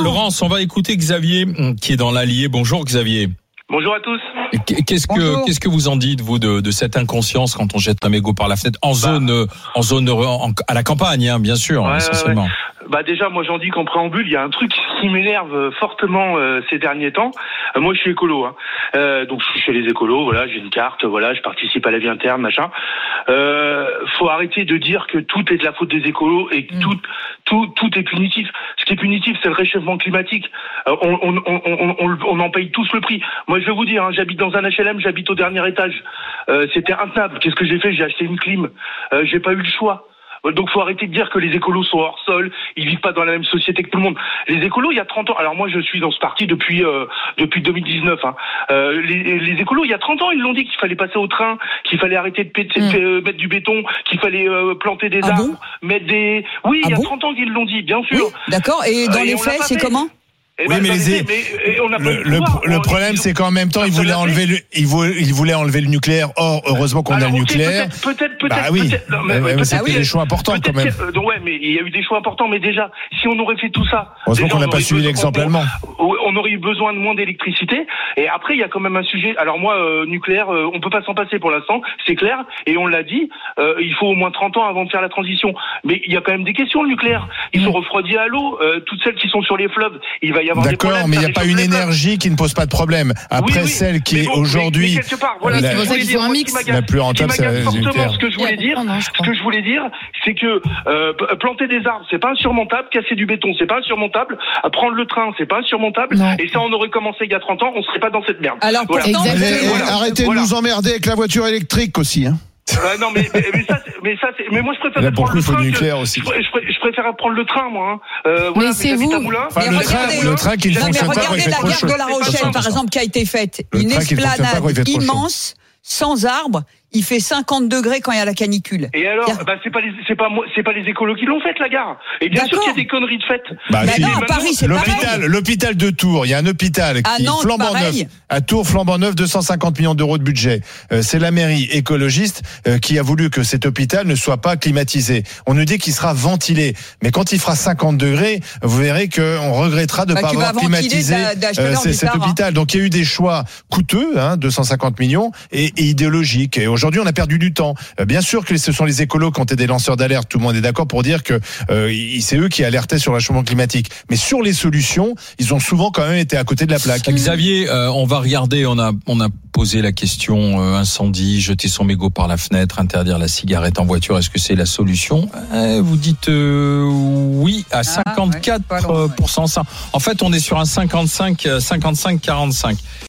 Laurence, on va écouter Xavier qui est dans l'Allier. Bonjour Xavier. Bonjour à tous. Qu'est-ce que vous en dites, vous, de cette inconscience quand on jette un mégot par la fenêtre à la campagne, hein, bien sûr, essentiellement. Ouais. Déjà, moi j'en dis qu'en préambule, il y a un truc qui m'énerve fortement ces derniers temps. Moi je suis écolo, hein. Donc je suis chez les écolos, voilà, j'ai une carte, voilà, je participe à la vie interne, machin. Faut arrêter de dire que tout est de la faute des écolos et que tout est punitif. Ce qui est punitif, c'est le réchauffement climatique. On en paye tous le prix. Moi je vais vous dire, hein, j'habite dans un HLM, j'habite au dernier étage. C'était intenable. Qu'est-ce que j'ai fait ? J'ai acheté une clim. J'ai pas eu le choix. Donc faut arrêter de dire que les écolos sont hors sol, ils vivent pas dans la même société que tout le monde. Les écolos, il y a 30 ans, alors moi je suis dans ce parti depuis 2019. Hein. Les écolos, il y a 30 ans, ils l'ont dit qu'il fallait passer au train, qu'il fallait arrêter de mettre du béton, qu'il fallait planter des arbres, mettre des... Oui, il y a 30 ans qu'ils l'ont dit, bien sûr. Oui, d'accord, et dans les faits, c'est comment ? Le problème, c'est qu'en même temps, ils voulaient enlever le nucléaire. Or, heureusement qu'on a le nucléaire. Peut-être. C'était des choix importants quand même. Mais il y a eu des choix importants. Mais déjà, si on aurait fait tout ça, heureusement qu'on n'a pas suivi l'exemple allemand. On aurait eu besoin de moins d'électricité. Et après, il y a quand même un sujet. Alors moi, nucléaire, on peut pas s'en passer pour l'instant, c'est clair. Et on l'a dit, il faut au moins 30 ans avant de faire la transition. Mais il y a quand même des questions, le nucléaire. Ils sont refroidis à l'eau. Toutes celles qui sont sur les fleuves, il va y avoir des problèmes. D'accord, mais il n'y a pas une énergie qui ne pose pas de problème. Après, celle qui est aujourd'hui la plus rentable, c'est la nucléaire. Ce que je voulais dire, c'est que planter des arbres, c'est pas insurmontable. Casser du béton, c'est pas insurmontable. Prendre le train, c'est pas insurmontable. Non. Et ça, on aurait commené il y a 30 ans, on serait pas dans cette merde. Alors, arrêtez de nous emmerder avec la voiture électrique aussi, hein. Non mais moi je préfère prendre le train. Je préfère prendre le train, moi. Mais c'est vous. Le train qui ne fonctionne pas quand il fait trop chaud. Regardez la gare de La Rochelle, par exemple, qui a été faite. Une esplanade immense, sans arbres. Il fait 50 degrés quand il y a la canicule. Et alors, c'est pas les écolos qui l'ont faite, la gare. Et bien sûr qu'il y a des conneries de fête. Non, à Paris, c'est pareil. L'hôpital de Tours, il y a un hôpital qui est flambant neuf. À Tours, flambant neuf, 250 millions d'euros de budget. C'est la mairie écologiste qui a voulu que cet hôpital ne soit pas climatisé. On nous dit qu'il sera ventilé. Mais quand il fera 50 degrés, vous verrez qu'on regrettera de ne pas avoir climatisé cet hôpital. Donc il y a eu des choix coûteux, 250 millions, et idéologiques. Et aujourd'hui, on a perdu du temps. Bien sûr que ce sont les écolos qui ont été des lanceurs d'alerte. Tout le monde est d'accord pour dire que c'est eux qui alertaient sur le réchauffement climatique. Mais sur les solutions, ils ont souvent quand même été à côté de la plaque. Xavier, on va regarder. On a posé la question incendie, jeter son mégot par la fenêtre, interdire la cigarette en voiture. Est-ce que c'est la solution ? Vous dites oui à 54%. En fait, on est sur un 55-45.